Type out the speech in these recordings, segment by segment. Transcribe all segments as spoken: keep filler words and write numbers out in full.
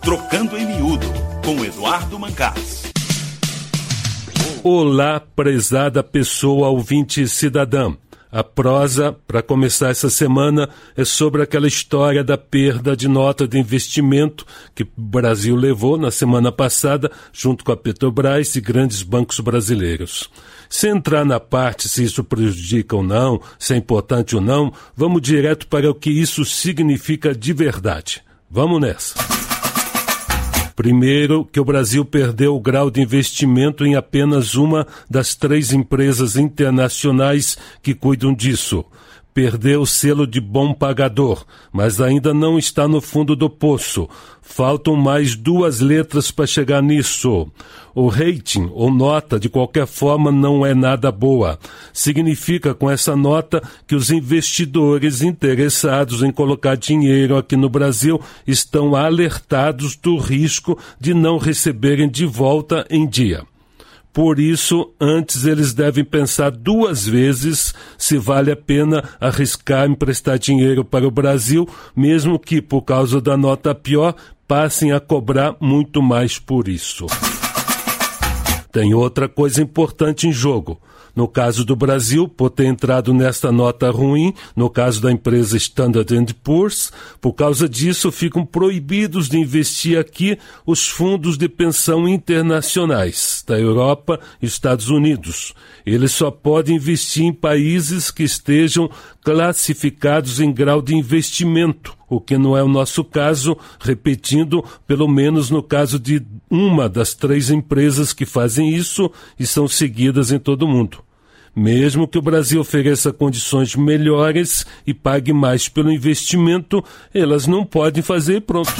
Trocando em Miúdo, com Eduardo Mancás. Olá, prezada pessoa ouvinte cidadã. A prosa, para começar essa semana, é sobre aquela história da perda de nota de investimento que o Brasil levou na semana passada, junto com a Petrobras e grandes bancos brasileiros. Sem entrar na parte se isso prejudica ou não, se é importante ou não, vamos direto para o que isso significa de verdade. Vamos nessa. Primeiro, que o Brasil perdeu o grau de investimento em apenas uma das três empresas internacionais que cuidam disso. Perdeu o selo de bom pagador, mas ainda não está no fundo do poço. Faltam mais duas letras para chegar nisso. O rating, ou nota, de qualquer forma, não é nada boa. Significa, com essa nota, que os investidores interessados em colocar dinheiro aqui no Brasil estão alertados do risco de não receberem de volta em dia. Por isso, antes eles devem pensar duas vezes se vale a pena arriscar emprestar dinheiro para o Brasil, mesmo que, por causa da nota pior, passem a cobrar muito mais por isso. Tem outra coisa importante em jogo. No caso do Brasil, por ter entrado nesta nota ruim, no caso da empresa Standard and Poor's, por causa disso ficam proibidos de investir aqui os fundos de pensão internacionais da Europa e Estados Unidos. Eles só podem investir em países que estejam classificados em grau de investimento, o que não é o nosso caso, repetindo, pelo menos no caso de uma das três empresas que fazem isso e são seguidas em todo o mundo. Mesmo que o Brasil ofereça condições melhores e pague mais pelo investimento, elas não podem fazer e pronto.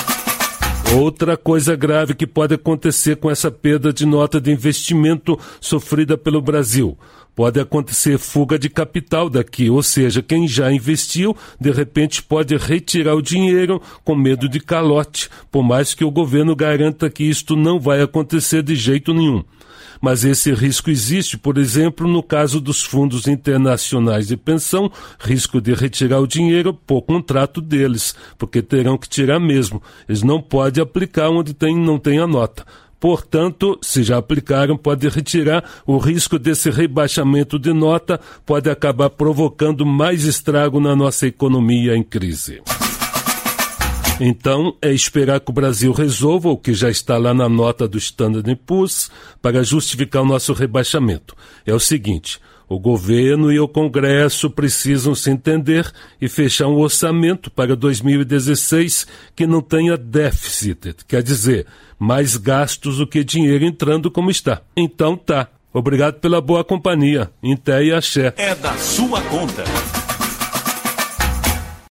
Outra coisa grave que pode acontecer com essa perda de nota de investimento sofrida pelo Brasil. Pode acontecer fuga de capital daqui, ou seja, quem já investiu, de repente pode retirar o dinheiro com medo de calote, por mais que o governo garanta que isto não vai acontecer de jeito nenhum. Mas esse risco existe, por exemplo, no caso dos fundos internacionais de pensão, risco de retirar o dinheiro por contrato deles, porque terão que tirar mesmo. Eles não podem aplicar onde tem, não tem a nota. Portanto, se já aplicaram, pode retirar. O risco desse rebaixamento de nota pode acabar provocando mais estrago na nossa economia em crise. Então, é esperar que o Brasil resolva o que já está lá na nota do Standard and Poor's para justificar o nosso rebaixamento. É o seguinte, o governo e o Congresso precisam se entender e fechar um orçamento para dois mil e dezesseis que não tenha déficit, quer dizer, mais gastos do que dinheiro entrando como está. Então tá. Obrigado pela boa companhia. Em té e axé. É da sua conta.